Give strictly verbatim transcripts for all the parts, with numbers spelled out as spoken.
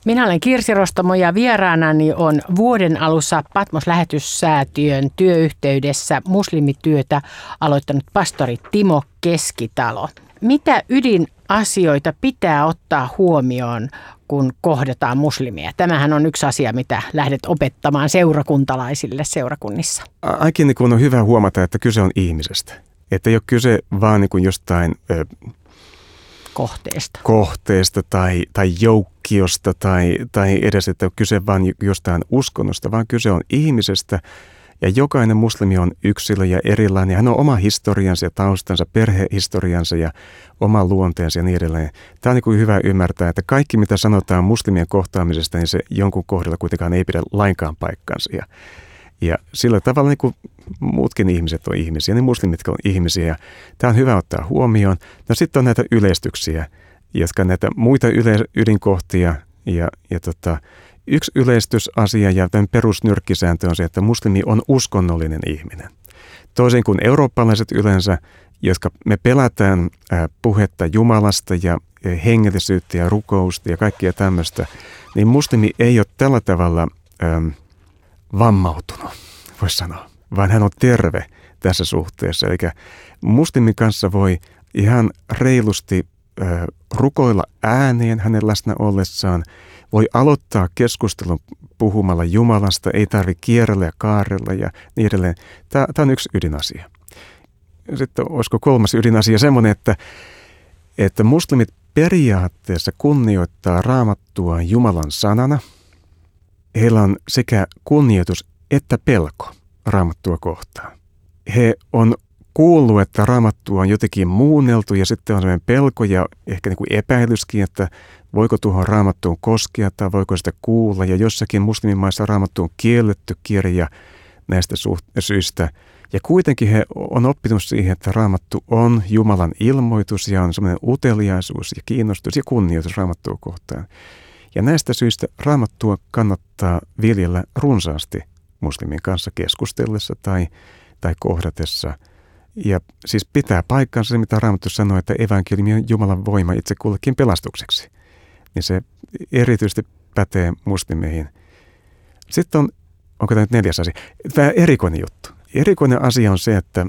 Minä olen Kirsi Rostamo ja vieraanani on vuoden alussa Patmos-lähetyssäätiön työyhteydessä muslimityötä aloittanut pastori Timo Keskitalo. Mitä ydinasioita pitää ottaa huomioon, kun kohdataan muslimia? Tämähän on yksi asia, mitä lähdet opettamaan seurakuntalaisille seurakunnissa. Ainakin niin on hyvä huomata, että kyse on ihmisestä. Että ei ole kyse vaan niin kuin jostain ö, kohteesta, kohteesta tai, tai joukkiosta tai, tai edes, että on kyse vaan jostain uskonnosta, vaan kyse on ihmisestä. Ja jokainen muslimi on yksilö ja erilainen. Hän on oma historiansa ja taustansa, perhehistoriansa ja oma luonteensa ja niin edelleen. Tämä on niin kuin hyvä ymmärtää, että kaikki mitä sanotaan muslimien kohtaamisesta, niin se jonkun kohdalla kuitenkaan ei pidä lainkaan paikkansa. Ja, ja sillä tavalla niin kuin muutkin ihmiset on ihmisiä, niin muslimitkin on ihmisiä. Ja tämä on hyvä ottaa huomioon. No sitten on näitä yleistyksiä, jotka näitä muita yle- ydinkohtia ja, ja tota, yksi yleistysasia ja tämän perusnyrkkisääntö on se, että muslimi on uskonnollinen ihminen. Toisin kuin eurooppalaiset yleensä, jotka me pelätään puhetta Jumalasta ja hengellisyyttä ja rukousta ja kaikkia tämmöistä, niin muslimi ei ole tällä tavalla ähm, vammautunut, voisi sanoa, vaan hän on terve tässä suhteessa. Eli muslimin kanssa voi ihan reilusti äh, rukoilla ääneen hänen läsnä ollessaan, voi aloittaa keskustelun puhumalla Jumalasta, ei tarvitse kierrellä ja kaarella ja niin edelleen. Tämä, tämä on yksi ydinasia. Sitten olisiko kolmas ydinasia semmoinen, että, että muslimit periaatteessa kunnioittaa Raamattua Jumalan sanana. Heillä on sekä kunnioitus että pelko Raamattua kohtaan. He on kuullut, että Raamattua on jotenkin muunneltu ja sitten on sellainen pelko ja ehkä niin kuin epäilyskin, että voiko tuohon Raamattuun koskea tai voiko sitä kuulla. Ja jossakin muslimimaissa Raamattu on kielletty kirja näistä syistä. Ja kuitenkin he on oppinut siihen, että Raamattu on Jumalan ilmoitus ja on semmoinen uteliaisuus ja kiinnostus ja kunnioitus Raamattua kohtaan. Ja näistä syistä Raamattua kannattaa viljellä runsaasti muslimin kanssa keskustellessa tai, tai kohdatessa. Ja siis pitää paikkansa se, mitä Raamattu sanoo, että evankeliumi on Jumalan voima itse kullekin pelastukseksi. Niin se erityisesti pätee muslimeihin. Sitten on, onko tämä nyt neljäs asia? Tämä erikoinen juttu. Erikoinen asia on se, että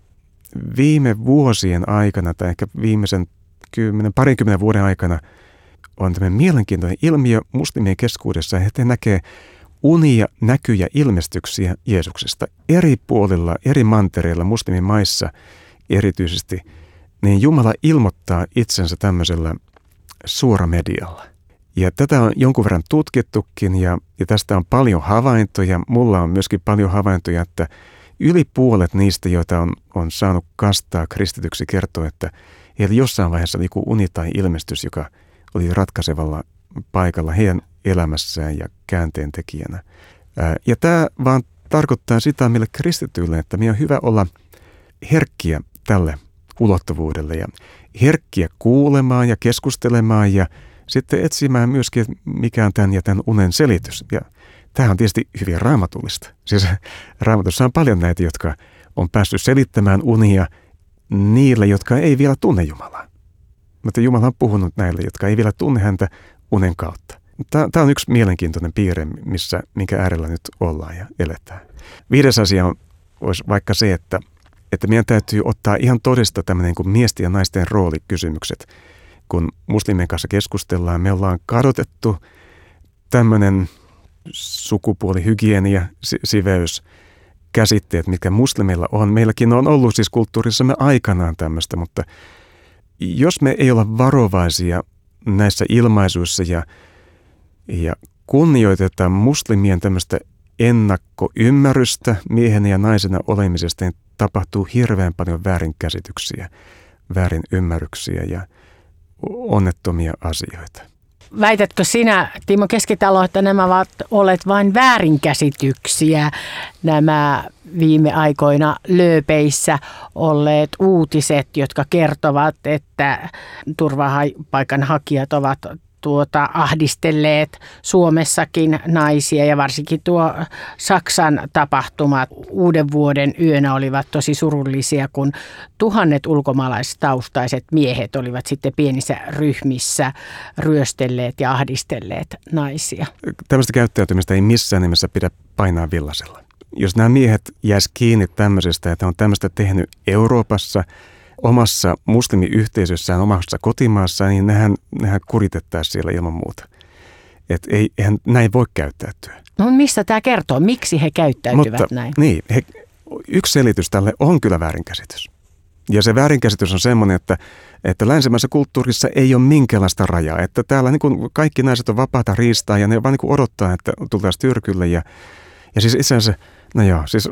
viime vuosien aikana tai ehkä viimeisen kymmenen, parinkymmenen vuoden aikana on tämmöinen mielenkiintoinen ilmiö muslimien keskuudessa, että he näkee unia, näkyjä, ilmestyksiä Jeesuksesta eri puolilla, eri mantereilla, muslimimaissa erityisesti, niin Jumala ilmoittaa itsensä tämmöisellä suoramedialla. Ja tätä on jonkun verran tutkittukin ja, ja tästä on paljon havaintoja. Mulla on myöskin paljon havaintoja, että yli puolet niistä, joita on, on saanut kastaa kristityksi, kertoo, että heillä jossain vaiheessa oli joku uni tai ilmestys, joka oli ratkaisevalla paikalla heidän elämässään ja käänteen tekijänä. Ja tämä vaan tarkoittaa sitä meille kristityille, että meidän on hyvä olla herkkiä tälle ulottuvuudelle ja herkkiä kuulemaan ja keskustelemaan ja sitten etsimään myöskin, mikä on tämän ja tämän unen selitys. Ja tämä on tietysti hyvin raamatullista. Siis Raamatussa on paljon näitä, jotka on päässyt selittämään unia niille, jotka ei vielä tunne Jumalaa. Mutta Jumala on puhunut näille, jotka ei vielä tunne häntä unen kautta. Tämä on yksi mielenkiintoinen piirre, missä, minkä äärellä nyt ollaan ja eletään. Viides asia on, olisi vaikka se, että, että meidän täytyy ottaa ihan todesta tämmöinen kuin miesten ja naisten roolikysymykset. Kun muslimien kanssa keskustellaan, me ollaan kadotettu tämmöinen sukupuolihygienia, siveys, käsitteet, mitkä muslimilla on. Meilläkin on ollut siis kulttuurissamme aikanaan tämmöistä, mutta jos me ei olla varovaisia näissä ilmaisuissa ja, ja kunnioitetaan muslimien tämmöistä ennakkoymmärrystä miehen ja naisena olemisesta, niin tapahtuu hirveän paljon väärinkäsityksiä, väärinymmärryksiä ja onnettomia asioita. Väitätkö sinä, Timo Keskitalo, että nämä ovat olleet vain väärinkäsityksiä, nämä viime aikoina lööpeissä olleet uutiset, jotka kertovat, että turvapaikanhakijat ovat tuota, ahdistelleet Suomessakin naisia ja varsinkin tuo Saksan tapahtumat uuden vuoden yönä olivat tosi surullisia, kun tuhannet ulkomaalaistaustaiset miehet olivat sitten pienissä ryhmissä ryöstelleet ja ahdistelleet naisia. Tällaista käyttäytymistä ei missään nimessä pidä painaa villasella. Jos nämä miehet jäis kiinni tämmöisestä, että on tämmöistä tehnyt Euroopassa, omassa muslimiyhteisössään, omassa kotimaassaan, niin nehän, nehän kuritettaisiin siellä ilman muuta. Että ei, eihän näin voi käyttäytyä. No mistä tämä kertoo? Miksi he käyttäytyvät Mutta, näin? Niin, he, yksi selitys tälle on kyllä väärinkäsitys. Ja se väärinkäsitys on semmoinen, että, että länsimaisessa kulttuurissa ei ole minkäänlaista rajaa. Että täällä niin kuin kaikki naiset on vapaata riistaa ja ne vaan niin kuin odottaa, että tultaisiin tyrkylle. Ja, ja siis itse asiassa, no joo, siis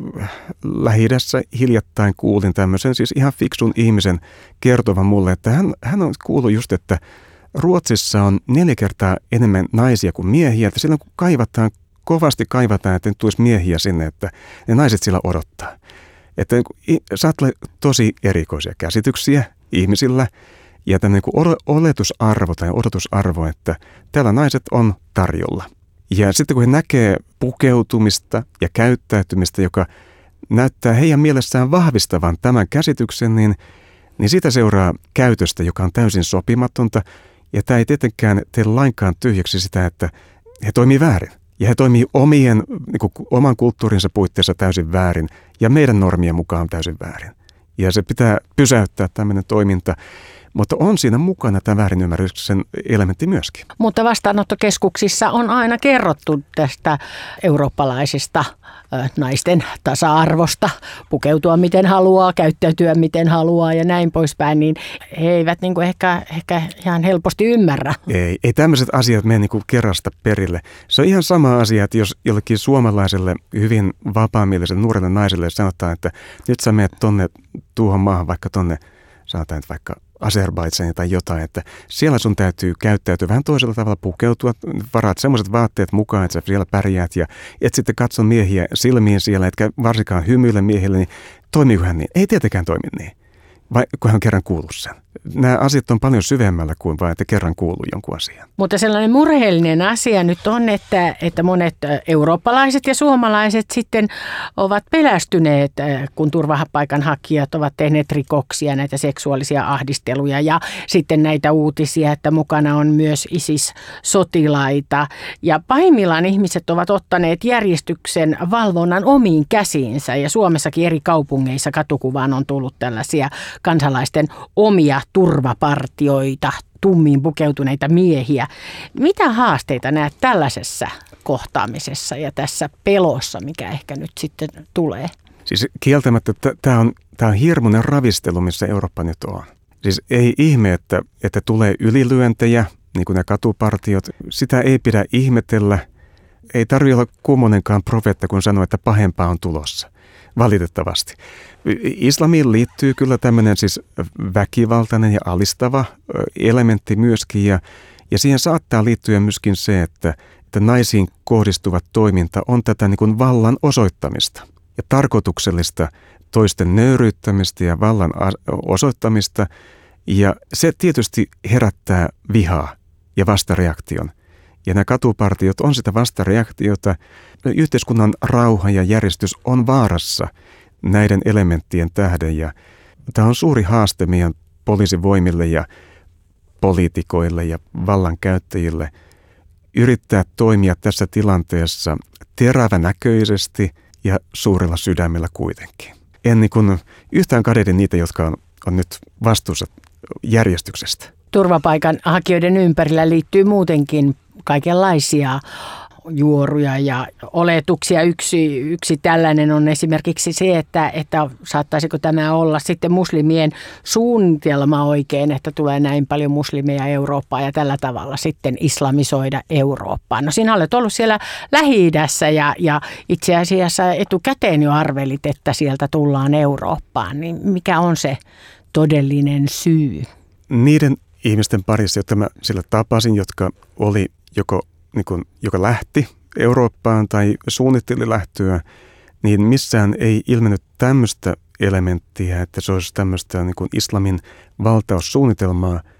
Lähi-idässä hiljattain kuulin tämmöisen siis ihan fiksun ihmisen kertovan mulle, että hän, hän on kuullut just, että Ruotsissa on neljä kertaa enemmän naisia kuin miehiä, että silloin kun kaivataan, kovasti kaivataan, että tulisi miehiä sinne, että ne naiset sillä odottaa. Että saattaa tosi erikoisia käsityksiä ihmisillä ja tämmöinen niin oletusarvo tai odotusarvo, että täällä naiset on tarjolla. Ja sitten kun he näkee pukeutumista ja käyttäytymistä, joka näyttää heidän mielessään vahvistavan tämän käsityksen, niin, niin siitä seuraa käytöstä, joka on täysin sopimatonta. Ja tämä ei tietenkään tee lainkaan tyhjäksi sitä, että he toimii väärin. Ja he toimii omien, niin kuin, oman kulttuurinsa puitteissa täysin väärin ja meidän normien mukaan täysin väärin. Ja se pitää pysäyttää tämmöinen toiminta. Mutta on siinä mukana tämä väärinymmärryksen elementti myöskin. Mutta vastaanottokeskuksissa on aina kerrottu tästä eurooppalaisesta naisten tasa-arvosta, pukeutua miten haluaa, käyttäytyä miten haluaa ja näin poispäin, niin he eivät niin kuin ehkä, ehkä ihan helposti ymmärrä. Ei, ei tämmöiset asiat mene niin kuin kerrasta perille. Se on ihan sama asia, että jos jollekin suomalaiselle hyvin vapaamieliselle nuorelle naiselle sanotaan, että nyt sä menet tonne tuohon maahan, vaikka tonne sanotaan, että vaikka Azerbaidžania tai jotain, että siellä sun täytyy käyttäytyä vähän toisella tavalla, pukeutua, varaat semmoiset vaatteet mukaan, että sä siellä pärjäät ja et sitten katso miehiä silmiin siellä, etkä varsinkaan hymyile miehille, niin toimiiko hän niin? Ei tietenkään toimi niin, vai kun hän kerran kuullut sen. Nämä asiat on paljon syvemmällä kuin vain, että kerran kuuluu jonkun asian. Mutta sellainen murheellinen asia nyt on, että, että monet eurooppalaiset ja suomalaiset sitten ovat pelästyneet, kun turvapaikanhakijat ovat tehneet rikoksia, näitä seksuaalisia ahdisteluja ja sitten näitä uutisia, että mukana on myös ISIS-sotilaita. Ja pahimmillaan ihmiset ovat ottaneet järjestyksen valvonnan omiin käsiinsä ja Suomessakin eri kaupungeissa katukuvaan on tullut tällaisia kansalaisten omia turvapartioita, tummiin pukeutuneita miehiä. Mitä haasteita näet tällaisessa kohtaamisessa ja tässä pelossa, mikä ehkä nyt sitten tulee? Siis kieltämättä tämä on, on hirmuinen ravistelu, missä Eurooppa nyt on. Siis ei ihme, että, että tulee ylilyöntejä, niin kuin nämä katupartiot. Sitä ei pidä ihmetellä. Ei tarvitse olla kummonenkaan profeetta, kun sanoo, että pahempaa on tulossa. Valitettavasti. Islamiin liittyy kyllä tämmöinen siis väkivaltainen ja alistava elementti myöskin ja, ja siihen saattaa liittyä myöskin se, että, että naisiin kohdistuva toiminta on tätä niin kuin vallan osoittamista ja tarkoituksellista toisten nöyryyttämistä ja vallan osoittamista ja se tietysti herättää vihaa ja vastareaktion. Ja nämä katupartiot on sitä vastareaktiota. Yhteiskunnan rauha ja järjestys on vaarassa näiden elementtien tähden. Ja tämä on suuri haaste meidän poliisivoimille ja poliitikoille ja vallankäyttäjille yrittää toimia tässä tilanteessa terävänäköisesti ja suurella sydämellä kuitenkin. En niin kuin yhtään kadehdi niitä, jotka on, on nyt vastuussa järjestyksestä. Turvapaikanhakijoiden ympärillä liittyy muutenkin kaikenlaisia juoruja ja oletuksia. Yksi, yksi tällainen on esimerkiksi se, että, että saattaisiko tämä olla sitten muslimien suunnitelma oikein, että tulee näin paljon muslimeja Eurooppaan ja tällä tavalla sitten islamisoida Eurooppaan. No sinä olet ollut siellä Lähi-idässä ja, ja itse asiassa etukäteen jo arvelit, että sieltä tullaan Eurooppaan. Niin mikä on se todellinen syy? Niiden ihmisten parissa, joita mä sillä tapasin, jotka oli joko niin kuin, joka lähti Eurooppaan tai suunnitteli lähtöä, niin missään ei ilmennyt tämmöistä elementtiä, että se olisi tämmöistä niin kuin islamin valtaussuunnitelmaa,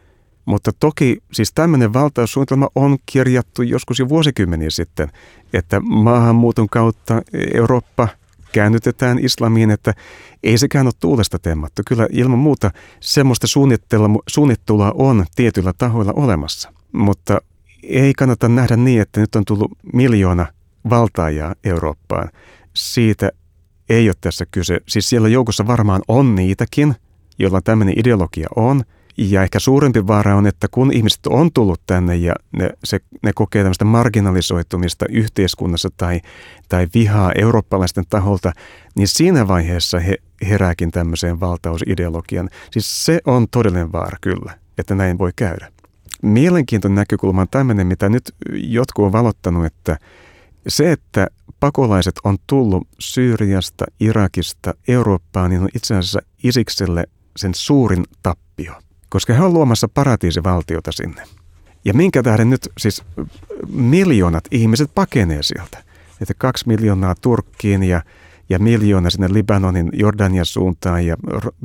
Mutta toki siis tämmöinen valtaussuunnitelma on kirjattu joskus jo vuosikymmeniä sitten, että maahanmuuton kautta Eurooppa käännytetään islamiin, että ei sekään ole tuulesta temmattu. Kyllä ilman muuta semmoista suunnittelua on tietyillä tahoilla olemassa, mutta ei kannata nähdä niin, että nyt on tullut miljoona valtaajaa Eurooppaan. Siitä ei ole tässä kyse. Siis siellä joukossa varmaan on niitäkin, joilla tämmöinen ideologia on. Ja ehkä suurempi vaara on, että kun ihmiset on tullut tänne ja ne, se, ne kokee tämmöistä marginalisoitumista yhteiskunnassa tai, tai vihaa eurooppalaisten taholta, niin siinä vaiheessa he herääkin tämmöiseen valtausideologian. Siis se on todellinen vaara kyllä, että näin voi käydä. Mielenkiintoinen näkökulma on tämmöinen, mitä nyt jotkut on valottanut, että se, että pakolaiset on tullut Syyriasta, Irakista, Eurooppaan, niin on itse asiassa Isikselle sen suurin tappio. Koska he on luomassa paratiisivaltiota sinne. Ja minkä tähden nyt siis miljoonat ihmiset pakenee sieltä. Että kaksi miljoonaa Turkkiin ja, ja miljoona sinne Libanonin, Jordanian suuntaan ja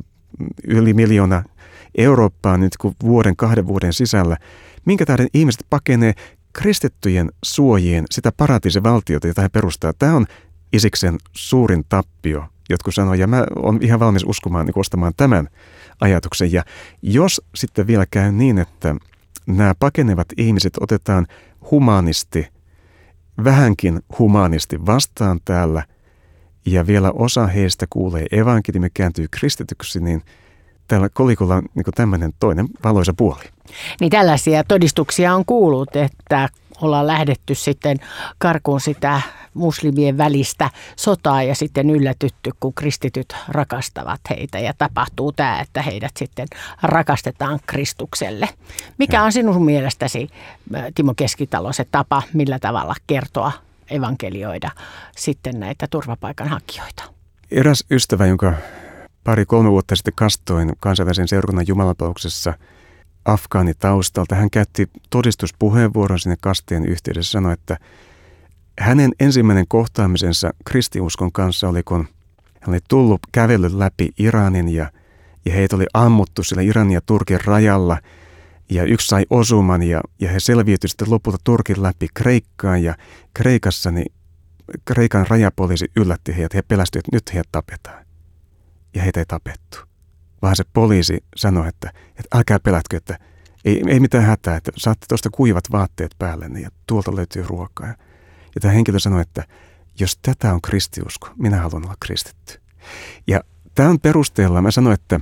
yli miljoona Eurooppaan nyt kuin vuoden, kahden vuoden sisällä. Minkä tähden ihmiset pakenee kristittyjen suojien sitä paratiisivaltiota, jota he perustaa. Tämä on Isiksen suurin tappio, jotkut sanoo, ja mä oon ihan valmis uskomaan, niin ostamaan tämän ajatuksen. Ja jos sitten vielä käy niin, että nämä pakenevat ihmiset otetaan humanisti, vähänkin humanisti vastaan täällä, ja vielä osa heistä kuulee evankeliumi, kääntyy kristityksi, niin tällä kolikolla on niin tämmöinen toinen valoisa puoli. Niin tällaisia todistuksia on kuullut, että ollaan lähdetty sitten karkuun sitä muslimien välistä sotaa ja sitten yllätytty, kun kristityt rakastavat heitä ja tapahtuu tämä, että heidät sitten rakastetaan Kristukselle. Mikä on sinun mielestäsi, Timo Keskitalo, se tapa, millä tavalla kertoa, evankelioida sitten näitä turvapaikanhakijoita? Eräs ystävä, jonka pari-kolme vuotta sitten kastoin kansainvälisen seurakunnan jumalanpalveluksessa afgaanitaustalta, hän käytti todistuspuheenvuoron sinne kasteen yhteydessä, sanoi, että hänen ensimmäinen kohtaamisensa kristiuskon kanssa oli, kun hän oli tullut kävellyt läpi Iranin ja, ja heitä oli ammuttu sillä Iranin ja Turkin rajalla ja yksi sai osuman ja, ja he selviytyivät sitten lopulta Turkin läpi Kreikkaan ja Kreikassa niin Kreikan rajapoliisi yllätti heidät, he pelästyivät, että nyt heidät tapetaan ja heitä ei tapettu. Vaan se poliisi sanoi, että, että älkää pelätkö, että ei, ei mitään hätää, että saatte tuosta kuivat vaatteet päälle ja tuolta löytyy ruokaa. Ja tämä henkilö sanoi, että jos tätä on kristiusko, minä haluan olla kristitty. Ja tämän perusteella mä sanoin, että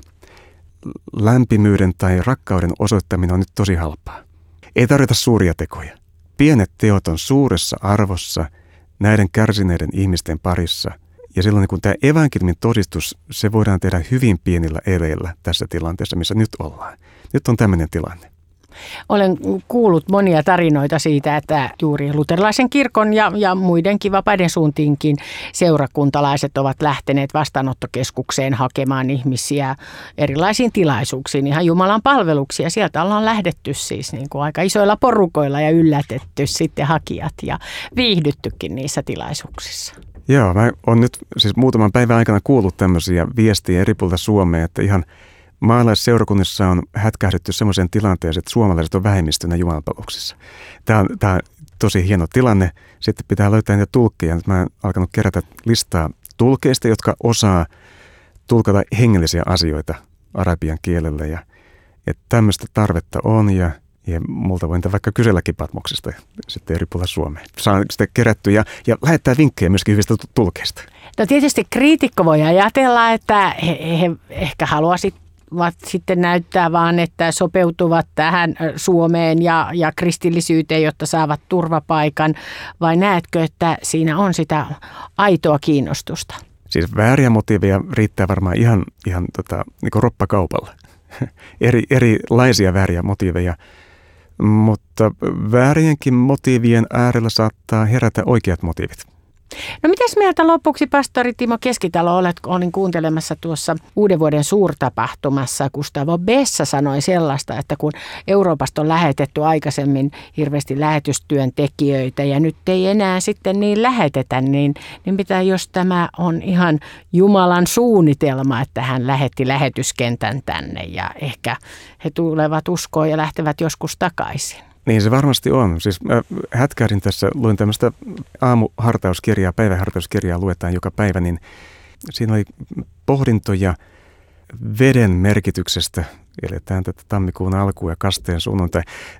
lämpimyyden tai rakkauden osoittaminen on nyt tosi halpaa. Ei tarvita suuria tekoja. Pienet teot on suuressa arvossa näiden kärsineiden ihmisten parissa. Ja silloin kun tämä evankeliumin todistus, se voidaan tehdä hyvin pienillä eleillä tässä tilanteessa, missä nyt ollaan. Nyt on tämmöinen tilanne. Olen kuullut monia tarinoita siitä, että juuri luterilaisen kirkon ja, ja muidenkin vapaiden suuntiinkin seurakuntalaiset ovat lähteneet vastaanottokeskukseen hakemaan ihmisiä erilaisiin tilaisuuksiin, ihan Jumalan palveluksia. Sieltä ollaan lähdetty siis niin kuin aika isoilla porukoilla ja yllätetty sitten hakijat ja viihdyttykin niissä tilaisuuksissa. Joo, mä oon nyt siis muutaman päivän aikana kuullut tämmöisiä viestiä eri puolilta Suomea, että ihan maalaisseurakunnissa on hätkähdytty semmoiseen tilanteeseen, että suomalaiset on vähemmistönä jumalanpalveluksissa. Tämä on, tämä on tosi hieno tilanne. Sitten pitää löytää niitä tulkkeja. Nyt mä oon alkanut kerätä listaa tulkeista, jotka osaa tulkata hengellisiä asioita arabian kielellä. Ja, että tämmöistä tarvetta on ja, ja multa voin vaikka kyselläkin Patmoksesta sitten eri puolilla Suomeen. Saan sitä kerättyä ja, ja lähettää vinkkejä myöskin hyvistä tulkeista. No tietysti kriitikko voi ajatella, että he, he ehkä haluaisivat sitten näyttää vaan, että sopeutuvat tähän Suomeen ja, ja kristillisyyteen, jotta saavat turvapaikan, vai näetkö, että siinä on sitä aitoa kiinnostusta? Siis vääriä motiiveja riittää varmaan ihan, ihan tota, niin kuin roppakaupalla. Eri, erilaisia vääriä motiiveja, mutta väärienkin motiivien äärellä saattaa herätä oikeat motiivit. No mitäs mieltä lopuksi pastori Timo Keskitalo olet, olin kuuntelemassa tuossa uuden vuoden suurtapahtumassa. Gustavo Bessa sanoi sellaista, että kun Euroopasta on lähetetty aikaisemmin hirveästi lähetystyöntekijöitä ja nyt ei enää sitten niin lähetetä, niin, niin mitä jos tämä on ihan Jumalan suunnitelma, että hän lähetti lähetyskentän tänne ja ehkä he tulevat uskoon ja lähtevät joskus takaisin. Niin se varmasti on. Siis mä hätkähdin tässä, luin tämmöistä aamuhartauskirjaa, päivähartauskirjaa luetaan joka päivä, niin siinä oli pohdintoja veden merkityksestä. Eletään tätä tammikuun alkuun ja kasteen sunnuntai.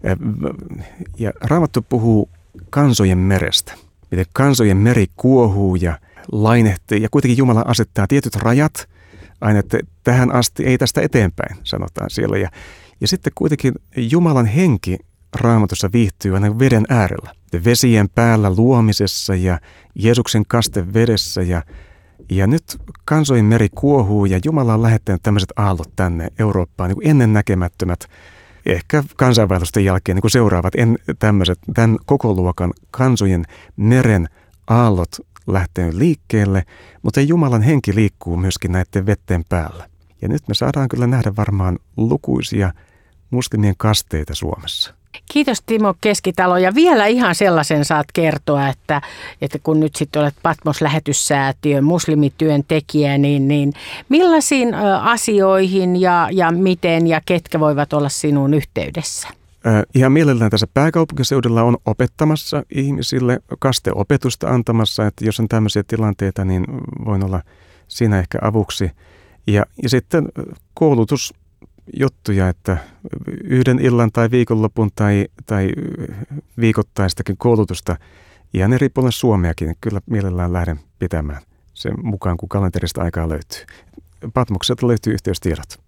Ja Raamattu puhuu kansojen merestä. Miten kansojen meri kuohuu ja lainehtii ja kuitenkin Jumala asettaa tietyt rajat aina, että tähän asti ei tästä eteenpäin, sanotaan siellä. Ja, ja sitten kuitenkin Jumalan henki Raamatussa viihtyy aina veden äärellä. Vesien päällä luomisessa ja Jeesuksen kaste vedessä. Ja, ja nyt kansojen meri kuohuu ja Jumala on lähettänyt tämmöiset aallot tänne Eurooppaan, niin kuin ennen näkemättömät, ehkä kansainvaellusten jälkeen niin kuin seuraavat en, tämmöiset, tämän koko luokan kansojen meren aallot lähtee liikkeelle, mutta Jumalan henki liikkuu myöskin näiden vetteen päällä. Ja nyt me saadaan kyllä nähdä varmaan lukuisia muslimien kasteita Suomessa. Kiitos Timo Keskitalo ja vielä ihan sellaisen saat kertoa, että, että kun nyt sitten olet Patmos-lähetyssäätiön muslimityöntekijä, niin, niin millaisiin asioihin ja, ja miten ja ketkä voivat olla sinun yhteydessä? Äh, ihan mielellään tässä pääkaupunkiseudulla on opettamassa ihmisille, kasteopetusta antamassa, että jos on tämmöisiä tilanteita, niin voin olla siinä ehkä avuksi. Ja, ja sitten koulutus. Juttuja, että yhden illan tai viikonlopun tai, tai viikoittaistakin koulutusta ihan eri puolilla Suomeakin kyllä mielellään lähden pitämään sen mukaan, kun kalenterista aikaa löytyy. Patmokselta löytyy yhteystiedot.